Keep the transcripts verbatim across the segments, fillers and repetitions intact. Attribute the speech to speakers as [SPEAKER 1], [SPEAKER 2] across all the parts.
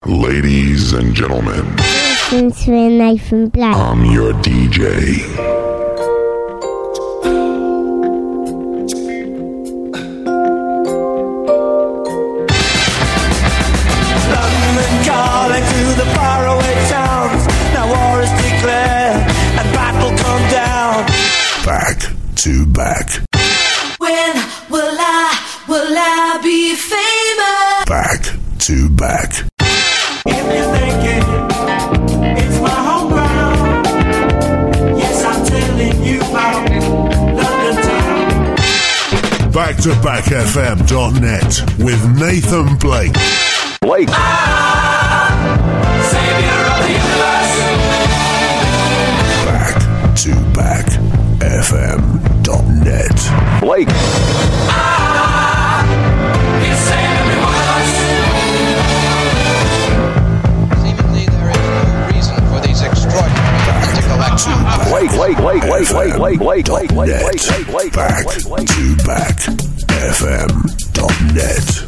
[SPEAKER 1] Ladies and gentlemen,
[SPEAKER 2] listen to Nathan Black.
[SPEAKER 1] I'm your D J.
[SPEAKER 3] London calling to the faraway towns. Now war is declared and battle come down.
[SPEAKER 1] Back to back.
[SPEAKER 4] When will I, will I be famous?
[SPEAKER 1] Back to back.
[SPEAKER 3] If you're thinking it's my home ground, yes, I'm telling you about London town.
[SPEAKER 1] back to back F M dot net with Nathan Blake.
[SPEAKER 5] Blake.
[SPEAKER 3] Ah, savior of the universe.
[SPEAKER 1] Back to back F M dot net.
[SPEAKER 5] Blake.
[SPEAKER 3] Ah, he's saving me
[SPEAKER 6] Seemingly there is no reason for these extraordinary political actions.
[SPEAKER 5] Blake, Blake, Blake, Blake, Blake, Blake, Blake, Blake, Blake, Blake, Blake,
[SPEAKER 1] Back to back F M dot net.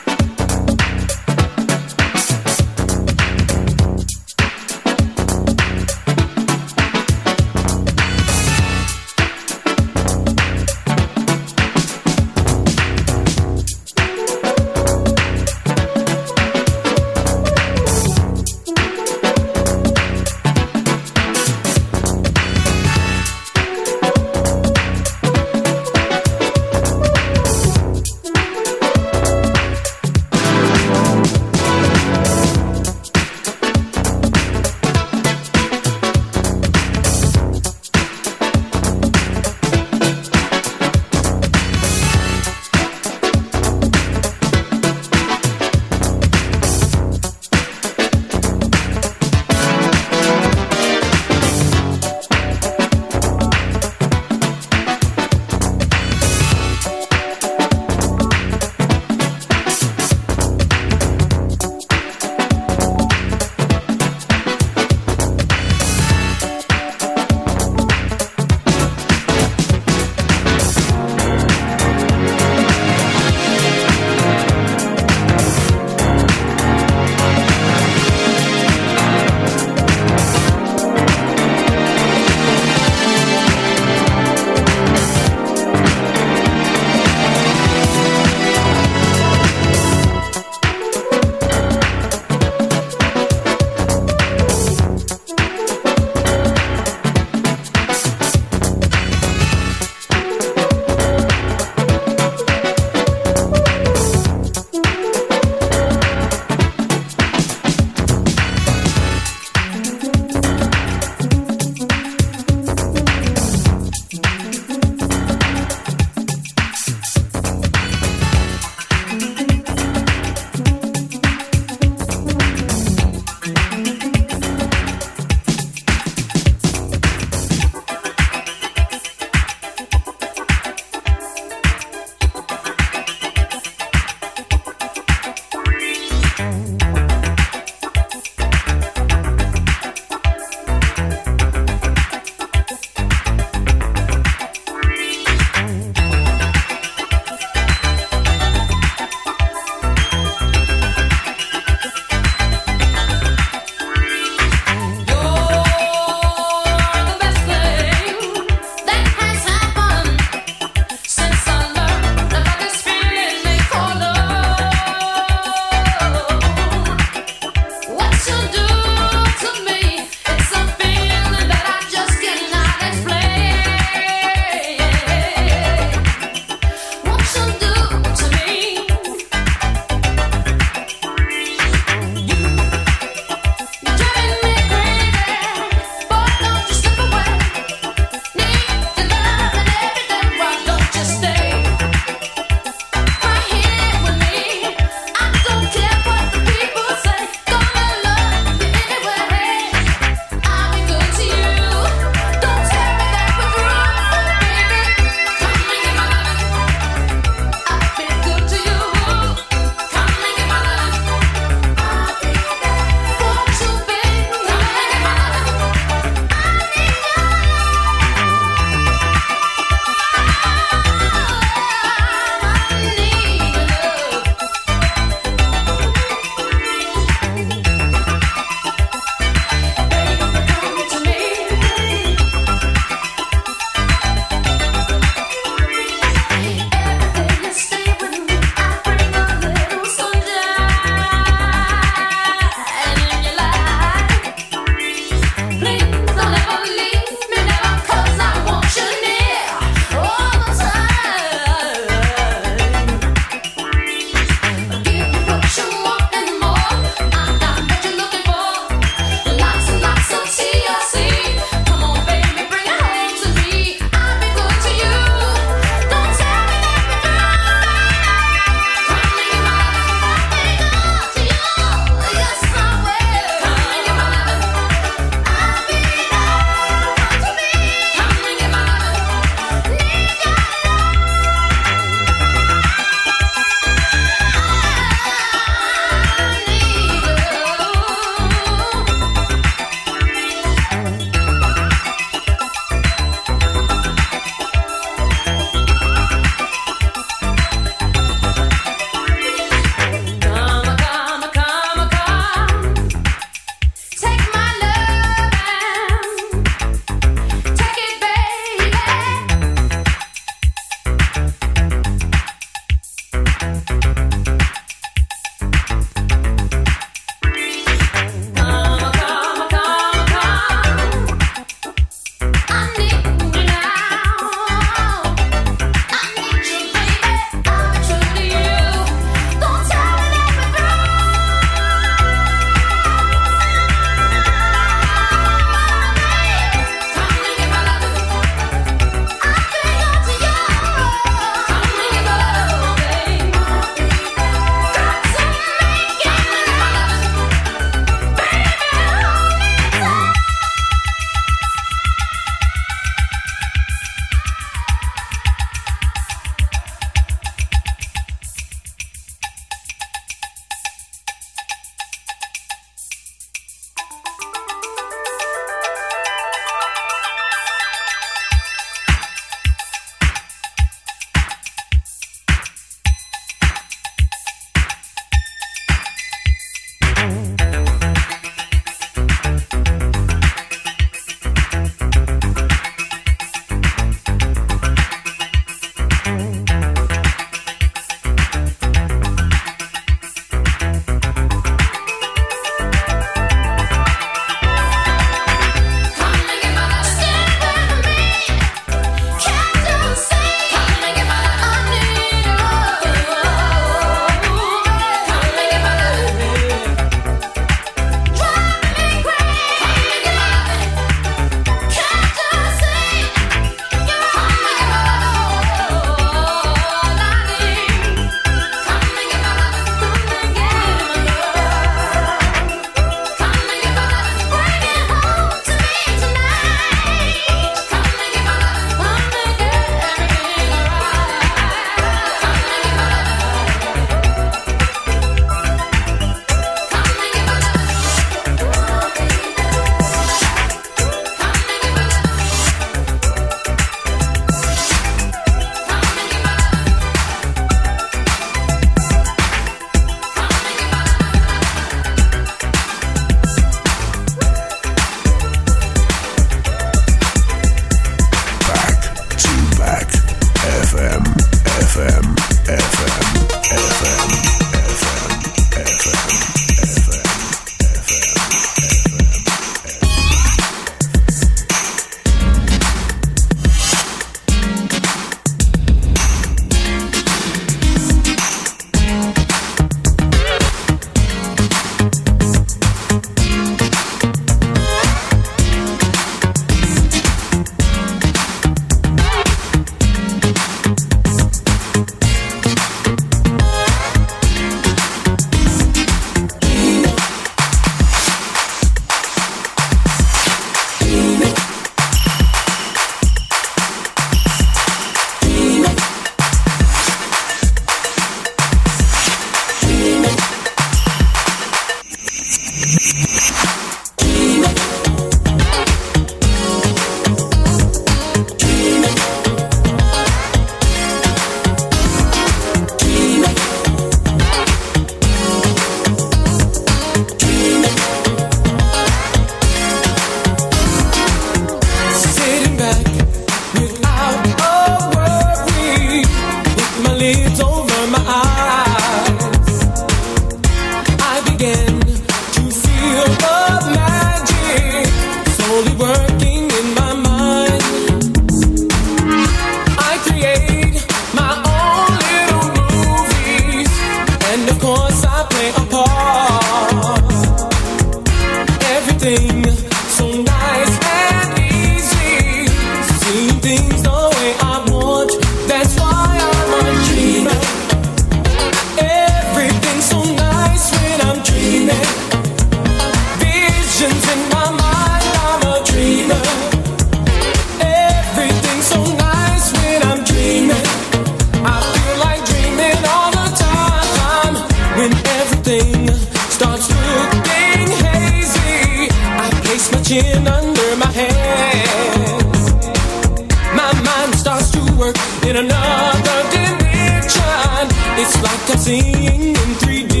[SPEAKER 7] everything so nice and easy. Seeing things the way I want, that's why I'm a dreamer. Everything's so nice when I'm dreaming. Visions in my mind, I'm a dreamer. Everything's so nice when I'm dreaming. I feel like dreaming all the time. When everything starts looking hazy, I place my chin under my hands. My mind starts to work in another dimension. It's like I'm seeing in three D.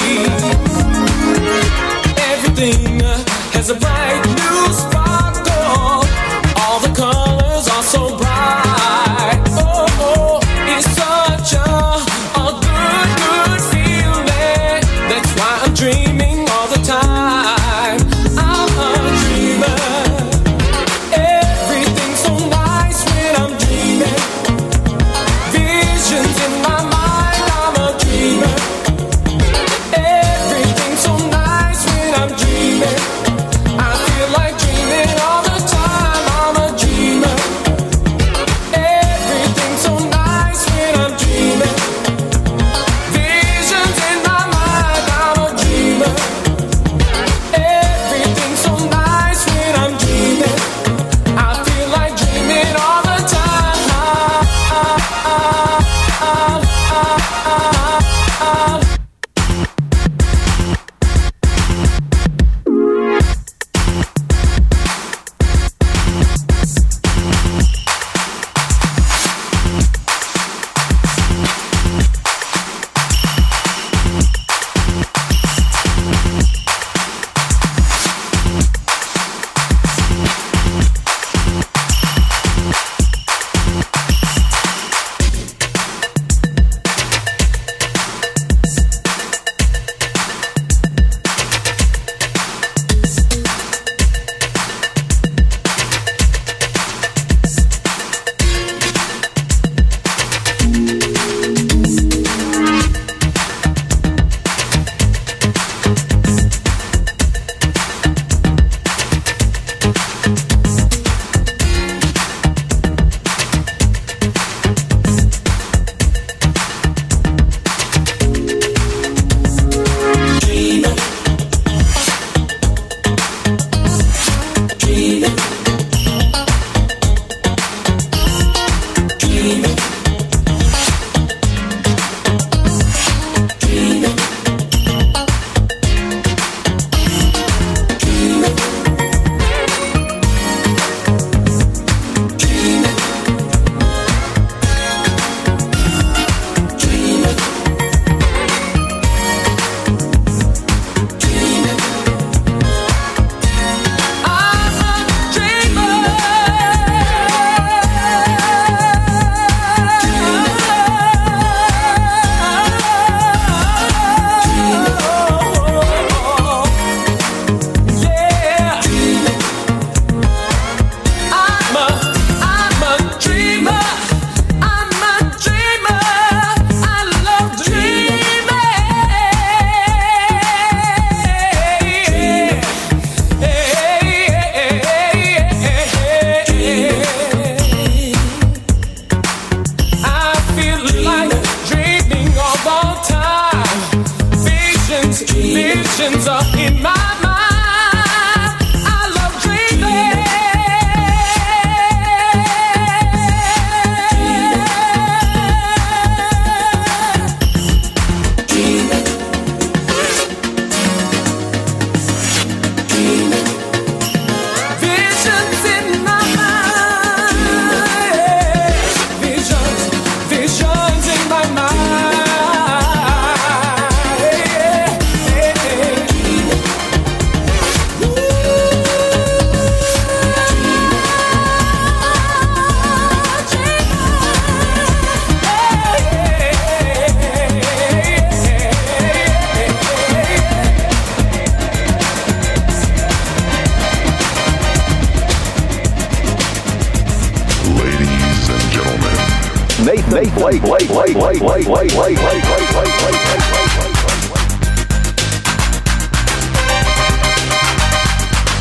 [SPEAKER 7] Everything has a bright new sparkle. All the colors are so bright. Oh, oh, it's such a, a good, good feeling. That's why I'm dreaming all the time. I'm a dreamer. Everything's so nice when I'm dreaming. Visions in my mind, I'm a dreamer. Everything's so nice when I'm dreaming. I feel like dreaming all the time. I'm a dreamer. Everything's so nice when I'm dreaming. Visions in my mind, I'm a dreamer. Everything's so nice when I'm dreaming. I feel like dreaming all the time. Visions are in my mind. I love dreaming. Dreaming. Dreaming. Visions in my mind. Visions, visions in my mind.
[SPEAKER 5] Nathan Blake, Blake, Blake, Blake, Blake, Blake, Blake, Blake, Blake, Blake, Blake, Blake, Blake.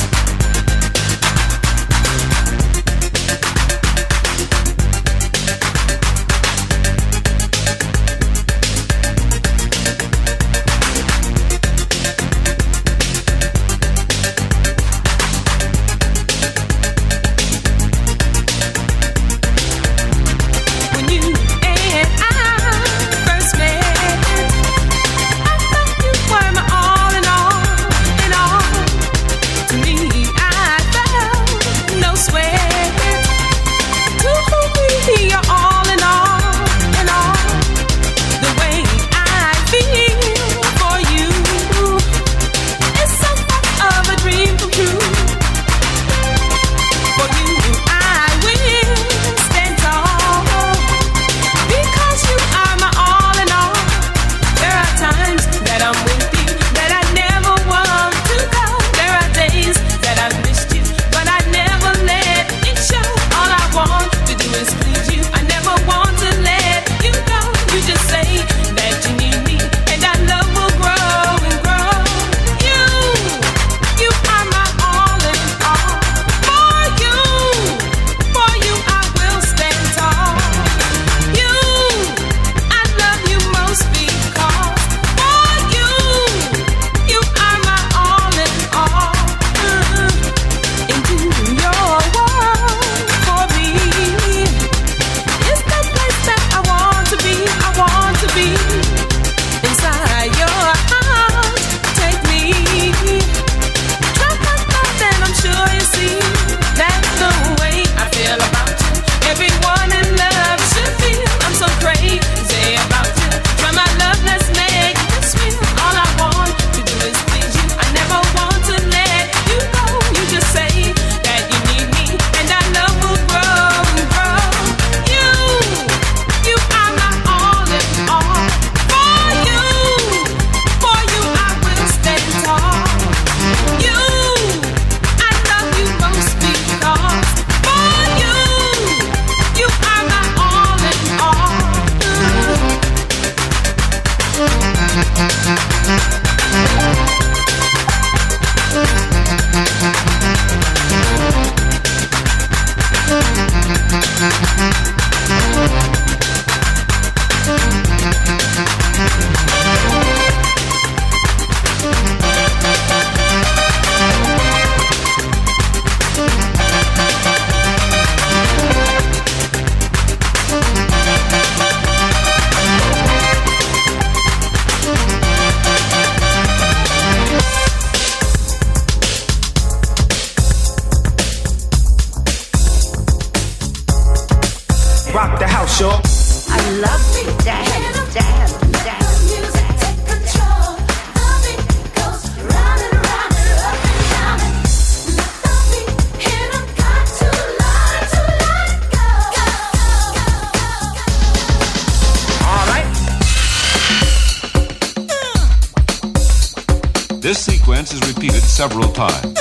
[SPEAKER 8] repeated several times.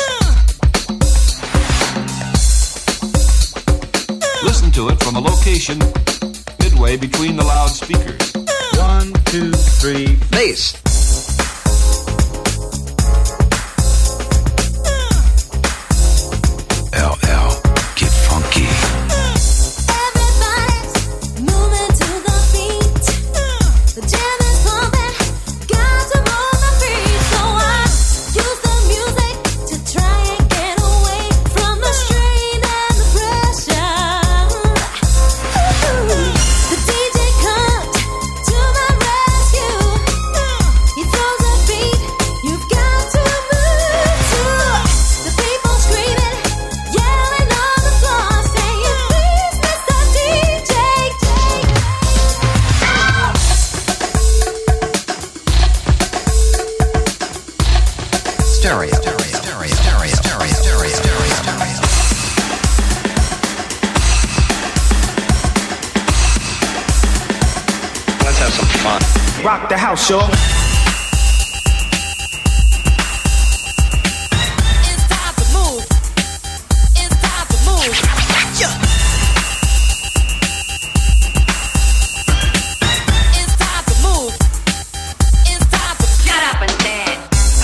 [SPEAKER 8] Listen to it from a location midway between the loudspeakers.
[SPEAKER 9] One, two, three, bass.
[SPEAKER 1] L L, get funky.
[SPEAKER 4] Everybody's moving to the beat. The jam is pumping, got to move my feet. So I use the music to try and get away from the strain and the pressure. Ooh, the D J comes to my rescue. He throws a beat, you've got to move to. The people screaming, yelling on the floor, saying, "Please, Mister D J,
[SPEAKER 9] Stereo. Stereo. Stereo. Stereo. Stereo. Stereo. Stereo.
[SPEAKER 6] Let's have some fun.
[SPEAKER 9] Rock the house, y'all.
[SPEAKER 4] It's time to move. It's time to move. Yeah. It's time to move. It's time to shut up and dance.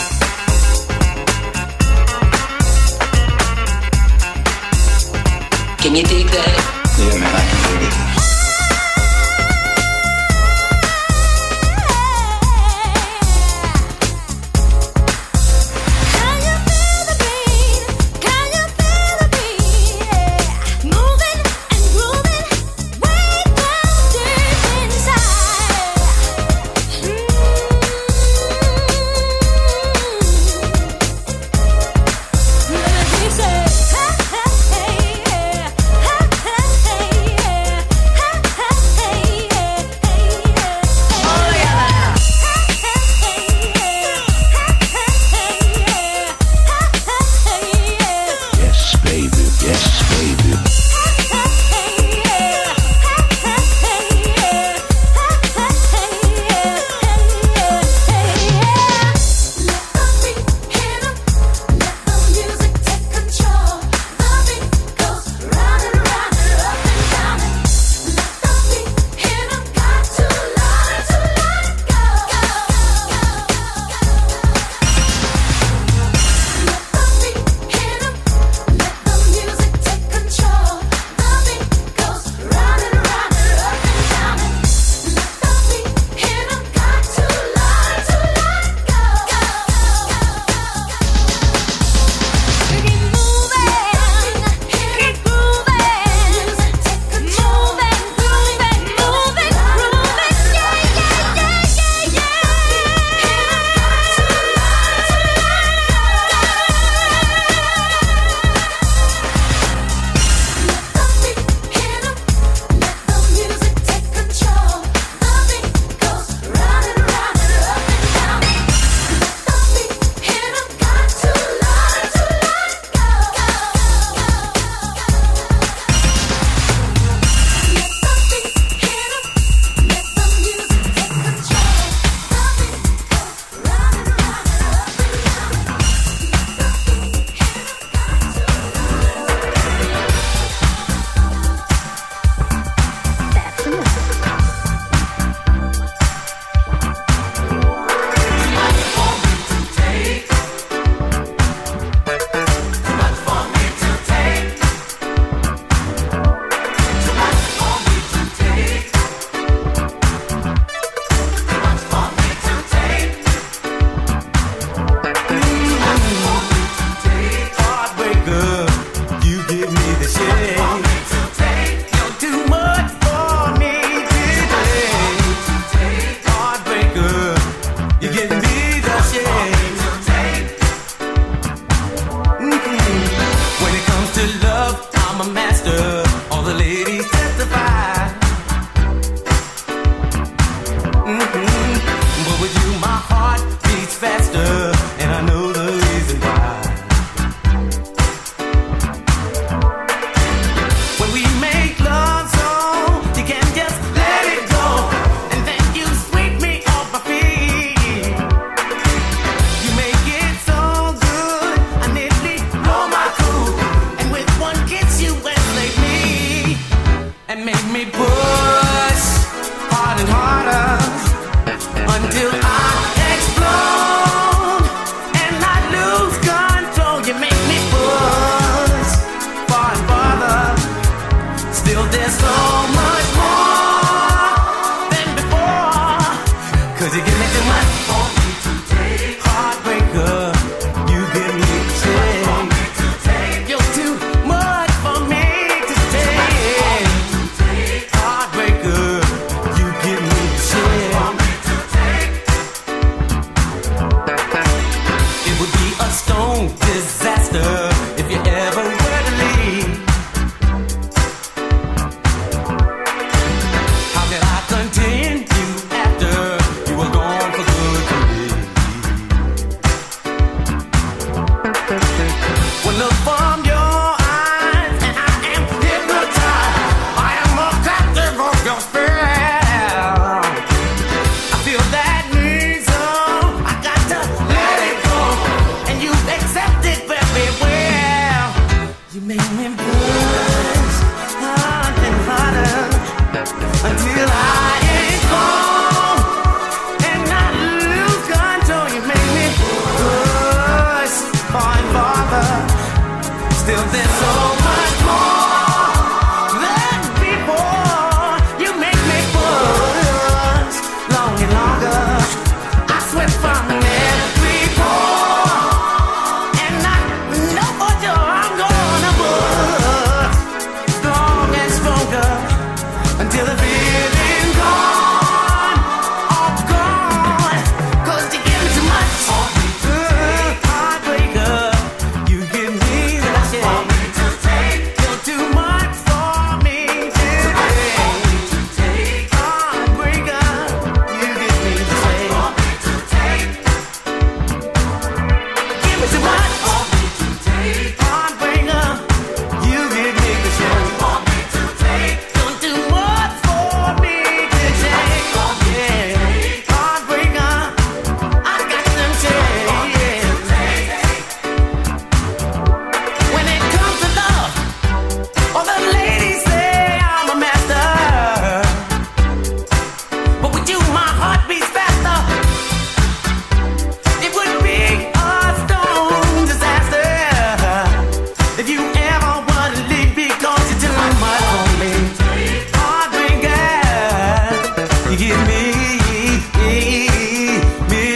[SPEAKER 10] Can you dig that?
[SPEAKER 9] Yeah, man, I can dig it.
[SPEAKER 4] Can you feel the beat? Can you feel the beat? Moving and grooving way down deep inside. Let me say, hey, hey, hey, hey, hey, hey.
[SPEAKER 3] Still there's so much more than before. You make me push long and longer. I sweat from every pore, and I know for sure I'm gonna push strong and stronger until the feeling's gone, all gone. 'Cause you give me too much. Uh, heartbreaker, you give me the shame. You're too much for me to take. Heartbreaker, you give me the shame. Give me too much. Heartbreaker, you give me the shame. You're too much for me to take. Yeah. Heartbreaker, I got some shame. When it comes to love, all the ladies say I'm a master, but with you my heart beats faster. It would be a stone disaster if you ever want to leave because you're too much for me. Heartbreaker, you give me, me.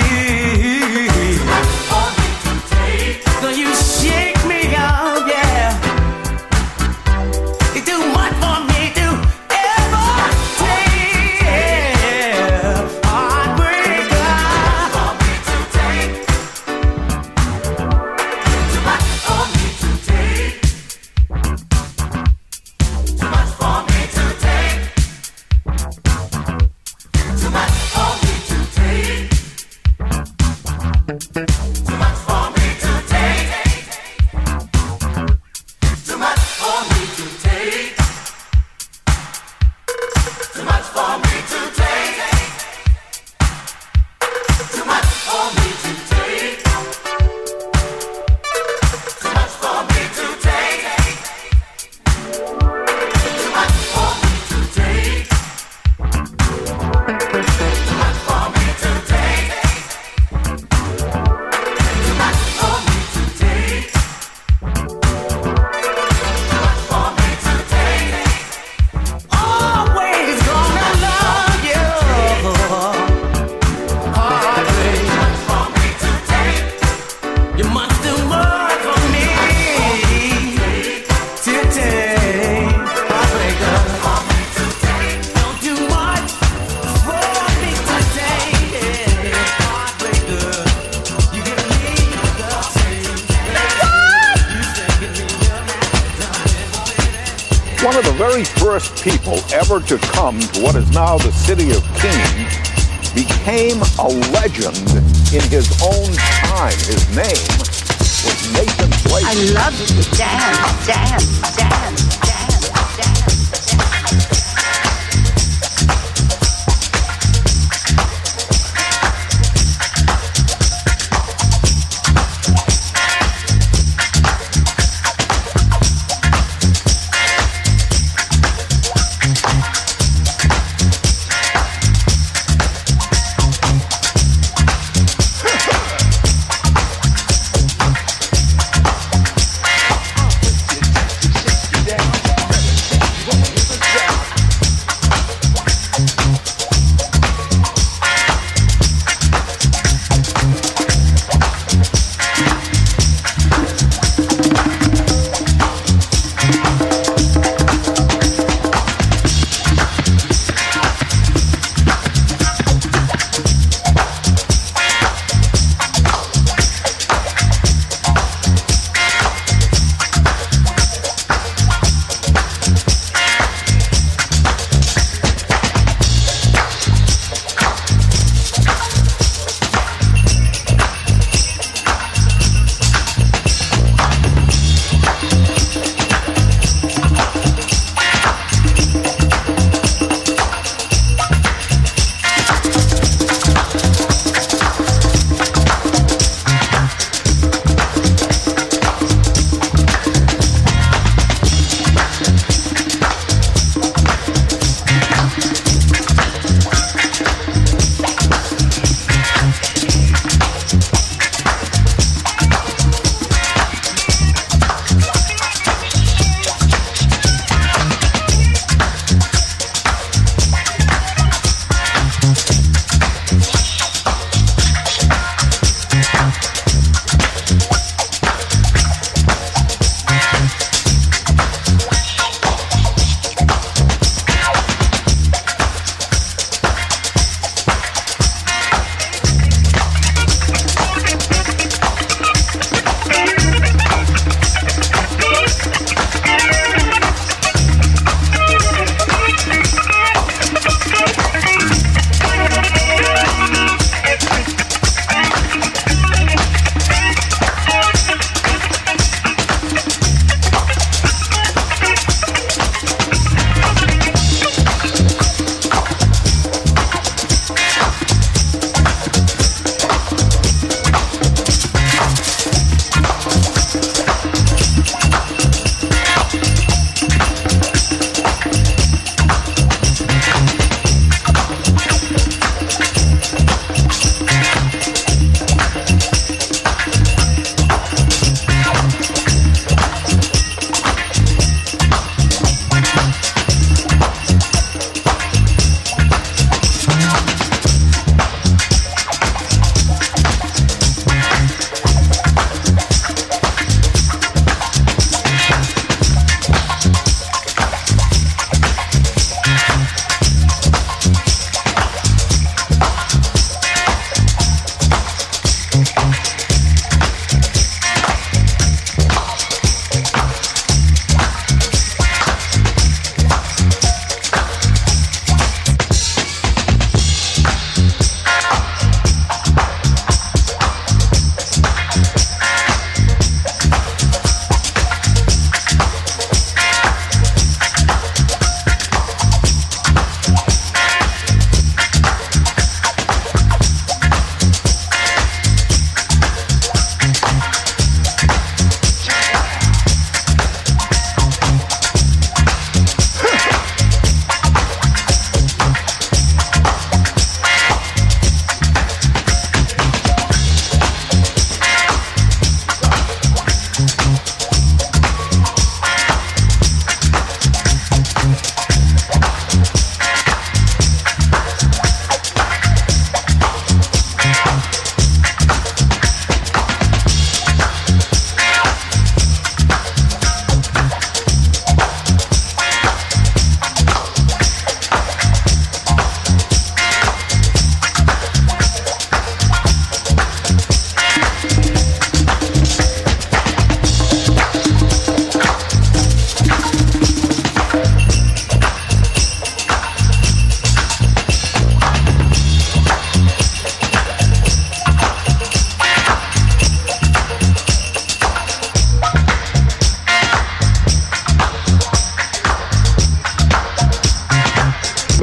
[SPEAKER 3] So you shake me up, yeah. You're too much for me to ever take. Heartbreaker, always gonna love you. Heartbreaker, you must do more for me to take. Heartbreaker, don't do much for me to take. Heartbreaker, you give me the same.
[SPEAKER 5] One of the very first people ever to come to what is now the City of Kings became a legend in his own time. His name was Nathan Blake.
[SPEAKER 10] I love to dance, dance, dance, dance, dance.
[SPEAKER 5] Down.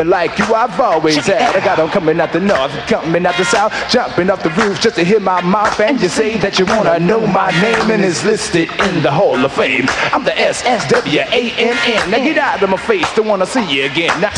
[SPEAKER 11] like you I've always had. I got them coming out the north, coming out the south, jumping off the roof just to hear my mouth. And you say that you wanna know my name and it's listed in the Hall of Fame. I'm the S S W A N N. Now get out of my face, don't wanna see you again. Now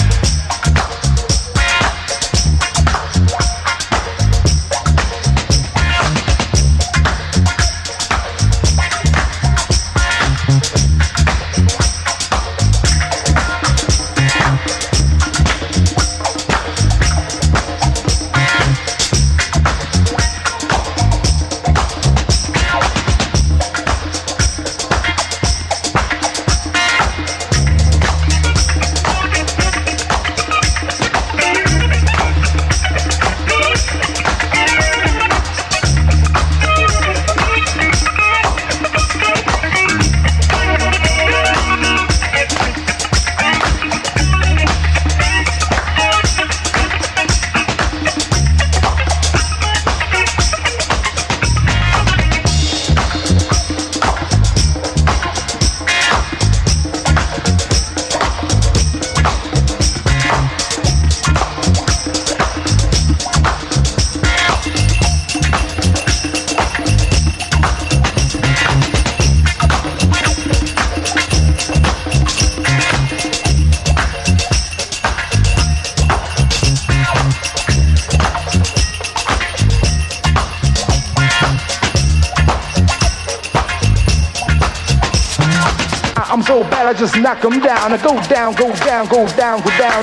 [SPEAKER 11] I'm so bad I just knock them down. I go down, go down, go down, go down.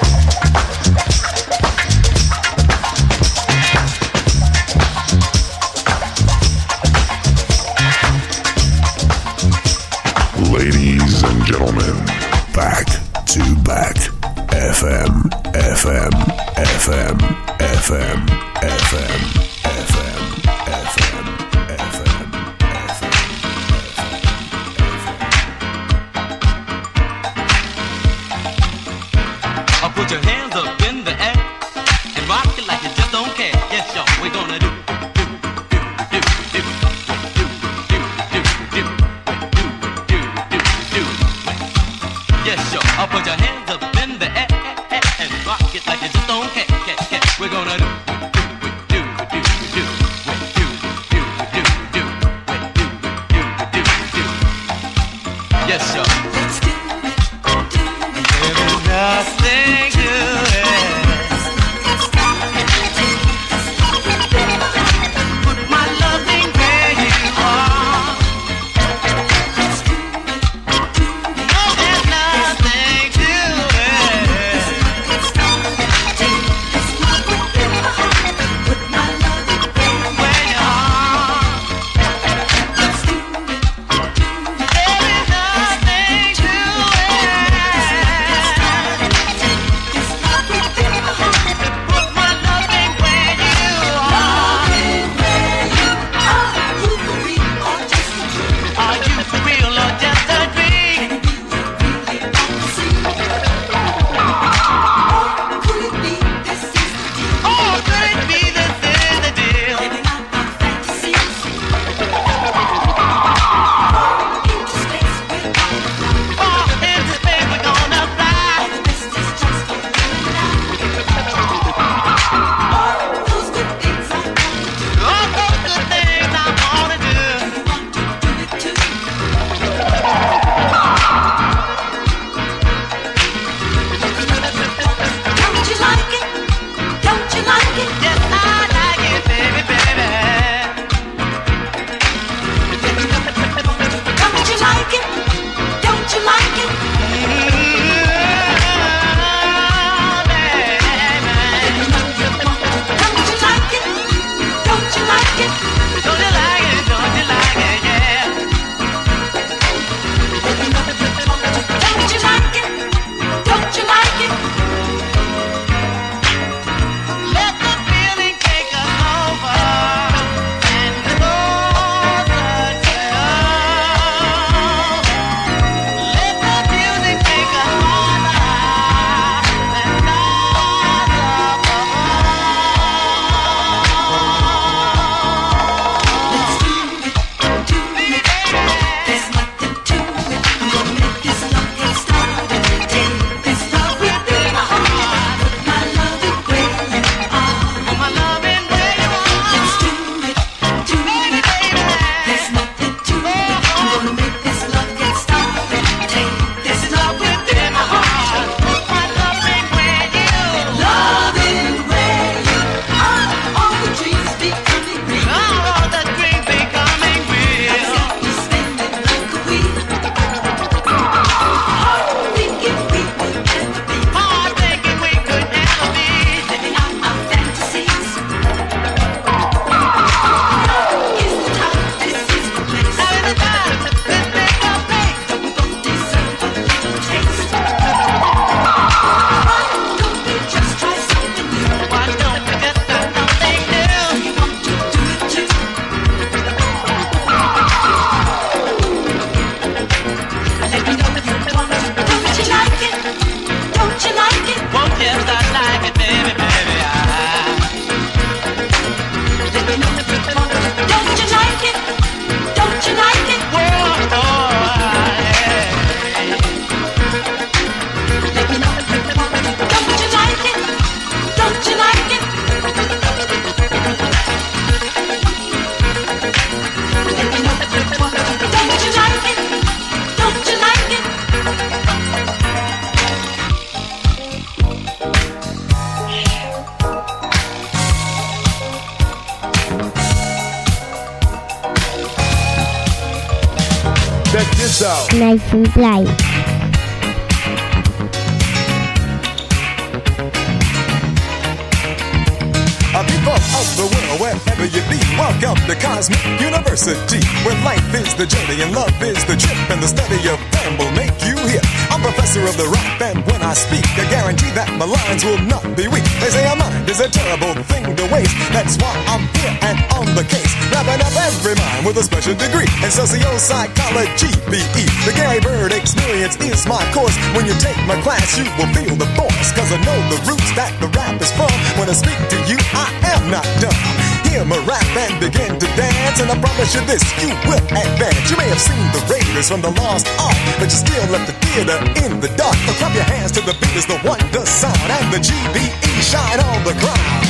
[SPEAKER 1] Ladies and gentlemen, back to back. F M, F M, F M, F M, F M, F M, F M, F M.
[SPEAKER 12] Put your hands up in the air and rock it like you just don't care. Yes, y'all, we're gonna do, do, do, do, do, do, do, do, do, do, do, do, do. Yes, y'all, I'll put your hands up in the air and rock it like you just don't care. care, care. We're gonna do, do, do, do, do, do, do, do, do, do, do, do, do. Yes, y'all. There's nothing to it. Put my loving where you are. No, there's nothing to it. Put my loving where you are. There is nothing to it.
[SPEAKER 2] Nathan Blake.
[SPEAKER 13] A people of the world, wherever you be, welcome to Cosmic University, where life is the journey and love is the trip, and the study of them will make you hip. I'm professor of the rap, and when I speak, I guarantee that my lines will not be weak. They say a mind is a terrible thing to waste. That's why I'm here and on the case, wrapping up every mind with a special degree in socio-psychology, B E. The Gary Bird experience is my course. When you take my class, you will feel the force, cause I know the roots that the rap is from. When I speak to you, I am not dumb. Hear me rap and begin to dance, and I promise you this, you will advance. You may have seen the Raiders from the Lost Ark, but you still left the theater in the dark. So clap your hands to the beat as the wonder sound, and the G B E shine on the ground.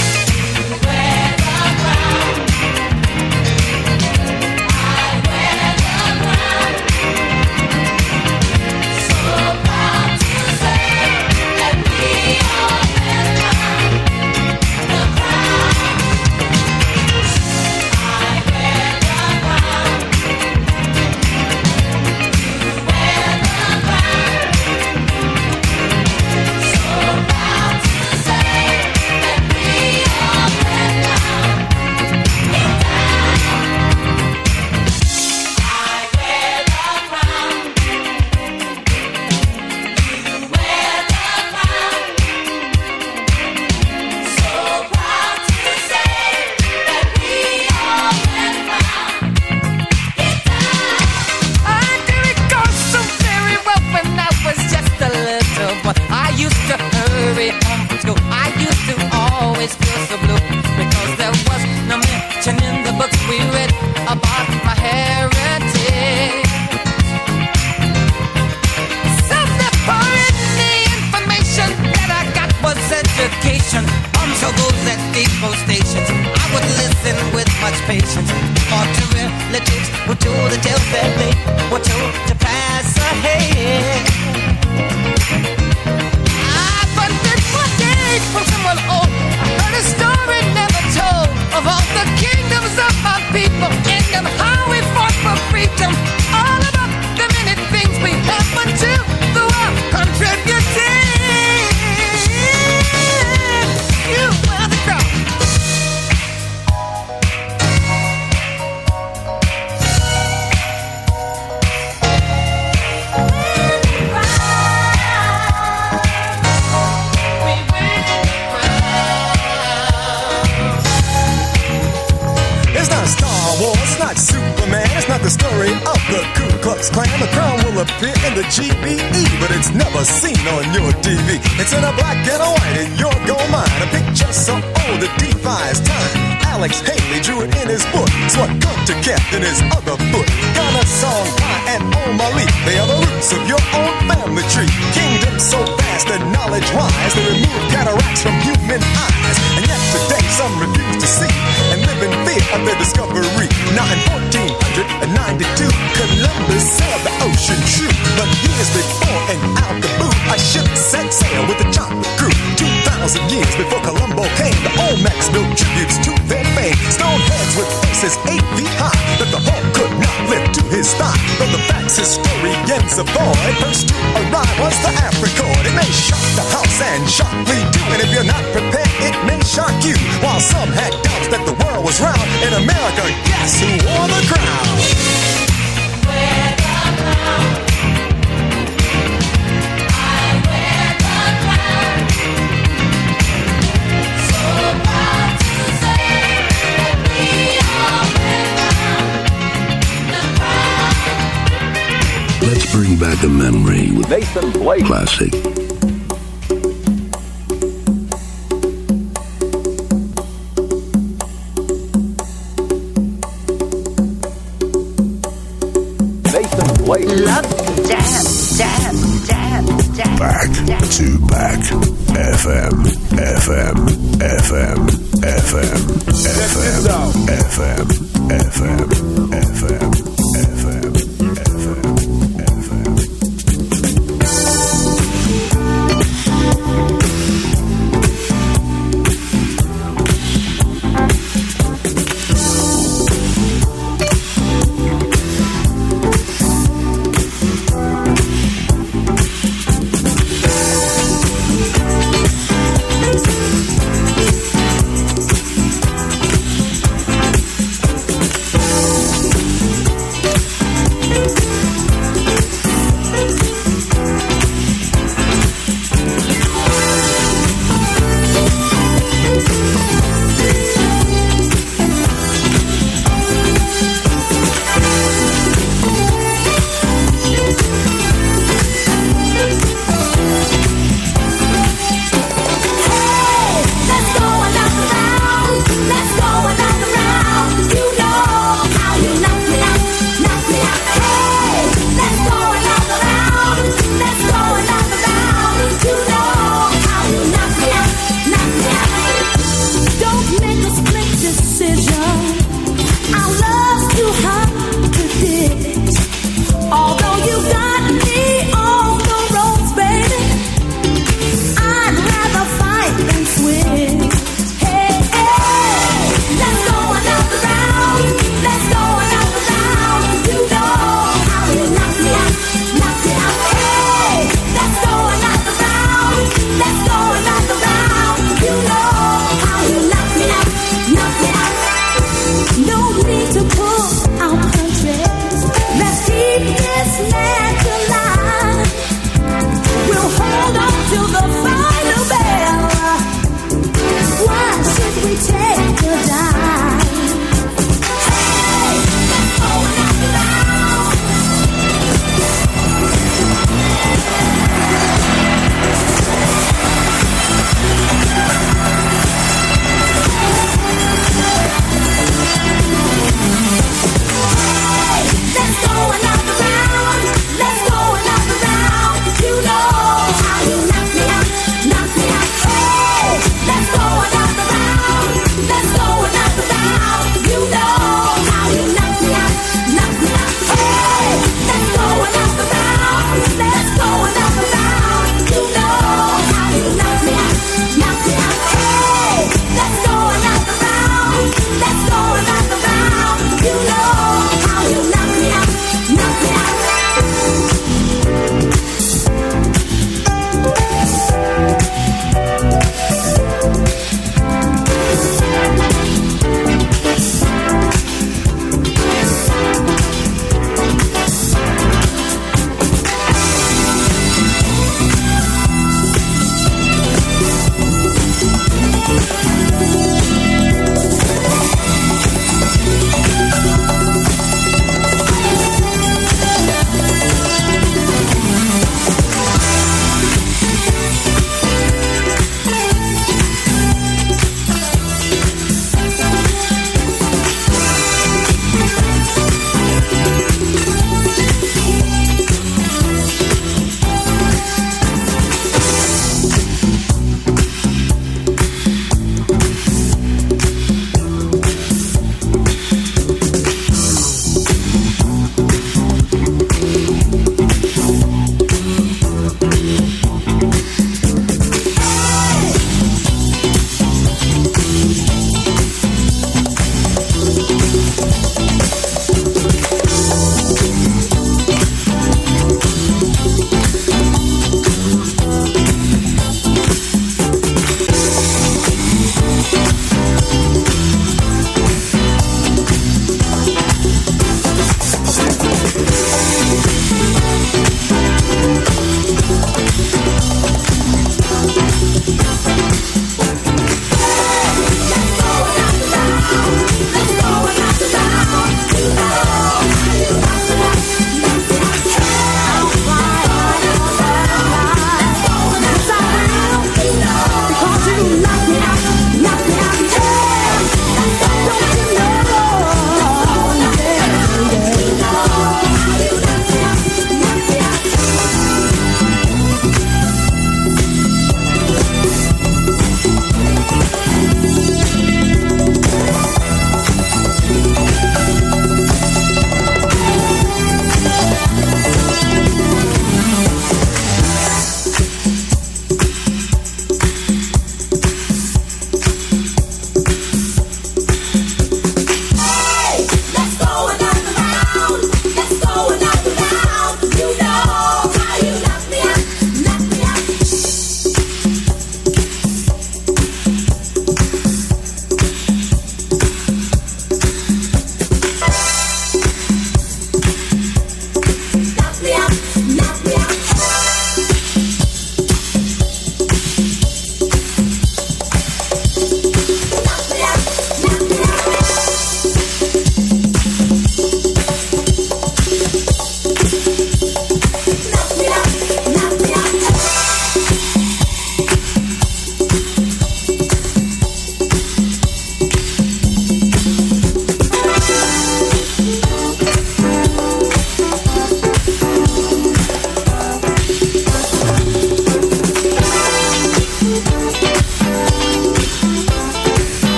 [SPEAKER 1] Let's bring back a memory with
[SPEAKER 5] Nathan Blake.
[SPEAKER 1] Classic.
[SPEAKER 5] Nathan Blake.
[SPEAKER 10] Love to dance, dance, dance, dance.
[SPEAKER 1] Back to back. F M, F M, F M, F M, F M, F M, F M, F M, F M.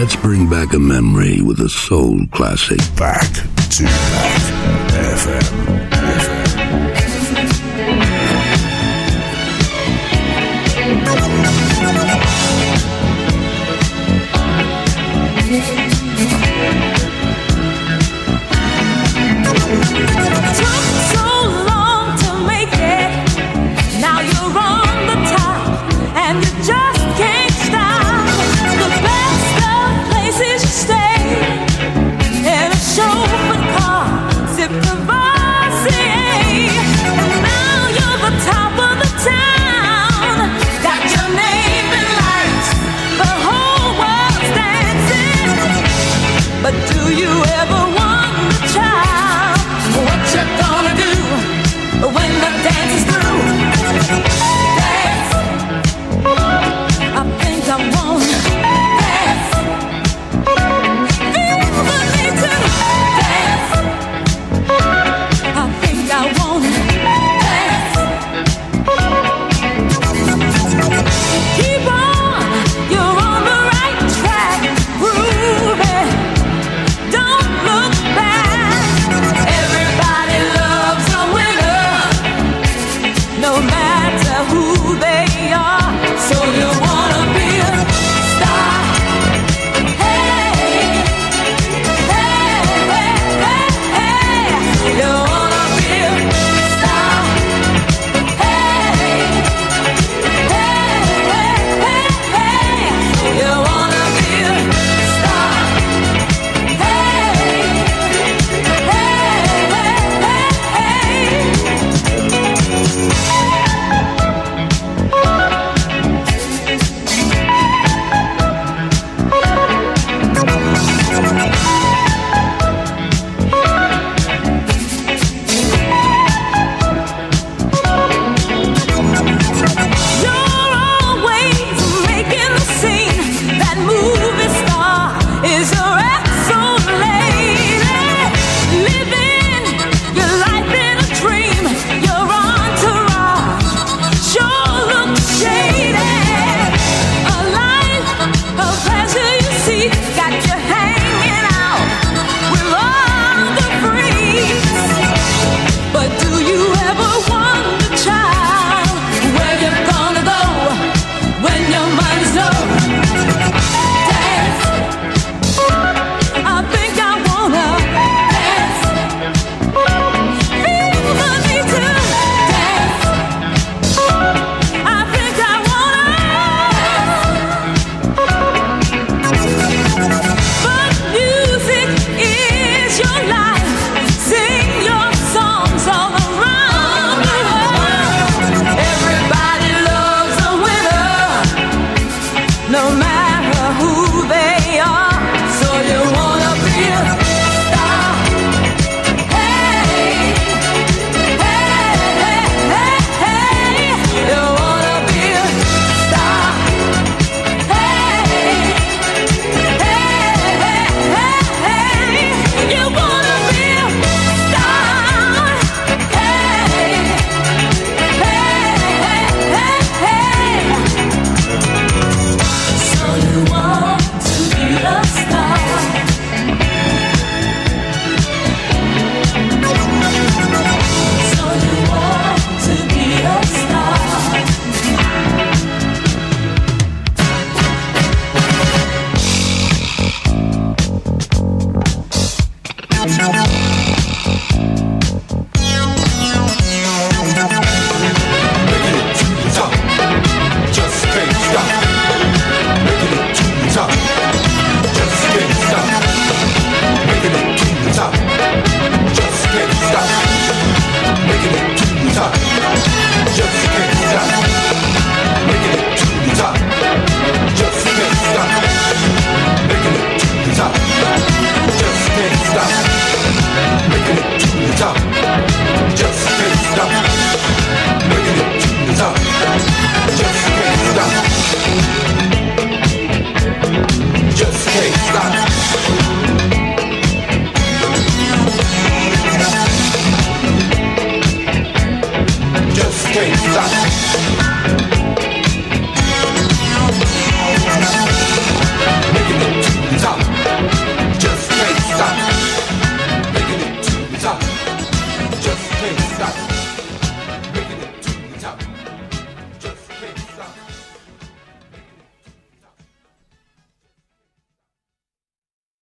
[SPEAKER 1] Let's bring back a memory with a soul classic. Back to Back F M.